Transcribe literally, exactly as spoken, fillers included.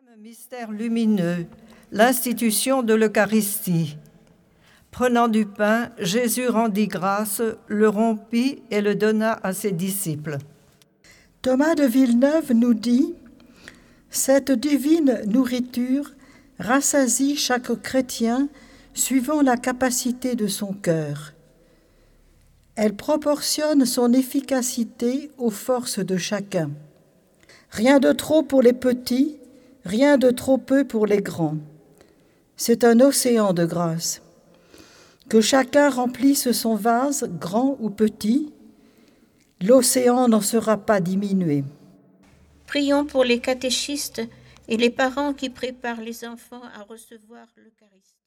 Quatrième mystère lumineux, l'institution de l'Eucharistie. Prenant du pain, Jésus rendit grâce, le rompit et le donna à ses disciples. Thomas de Villeneuve nous dit « Cette divine nourriture rassasie chaque chrétien suivant la capacité de son cœur. Elle proportionne son efficacité aux forces de chacun. Rien de trop pour les petits, rien de trop peu pour les grands. C'est un océan de grâce. Que chacun remplisse son vase, grand ou petit, l'océan n'en sera pas diminué. » Prions pour les catéchistes et les parents qui préparent les enfants à recevoir l'Eucharistie.